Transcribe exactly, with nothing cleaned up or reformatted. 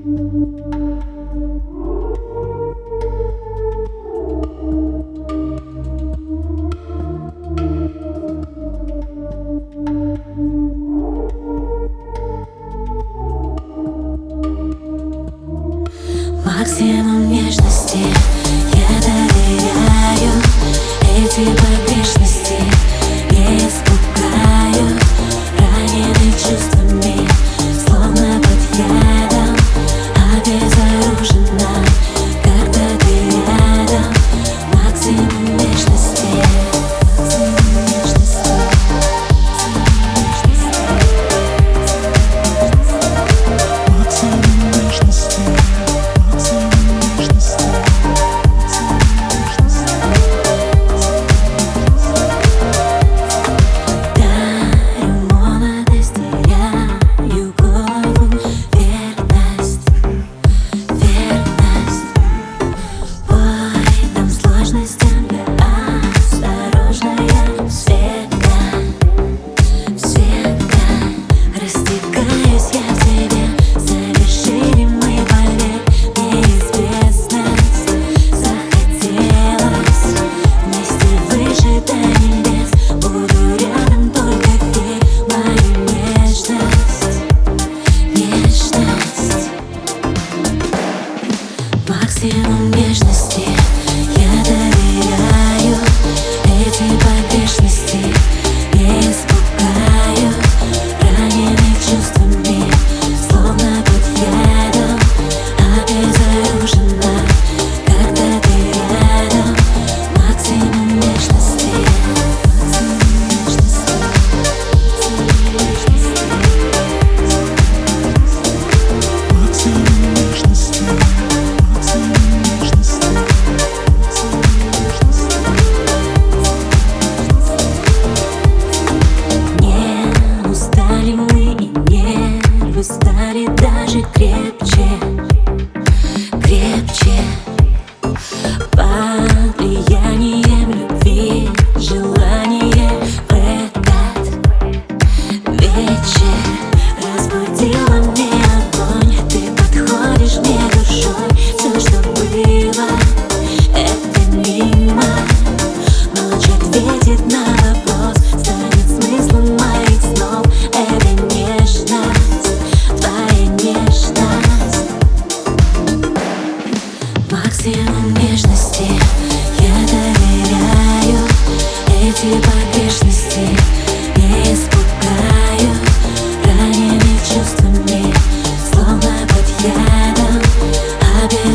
Максимум нежности я доверяю. Эти погрешности не испугают. Раненый чувствами, словно под ядом, обезоружена, когда ты рядом. Максимум нежности, максимум нежности, максимум нежности. Максимум нежности я доверяю. Эти погрешности не испугают. Раненый чувствами, словно под ядом, обезоружена, когда ты рядом. Максимум нежности, максимум нежности, максимум нежности. Стали даже крепче, крепче. Под влиянием любви, желание в этот вечер разбудила мне огонь. Ты подходишь мне душой. Все, что было, это мимо. Ночь ответит на вопрос, станет смыслом моих снов. Это нежность, максимум нежности я доверяю. Эти погрешности не испугают. Раненый чувствами, словно под ядом, обезоружена.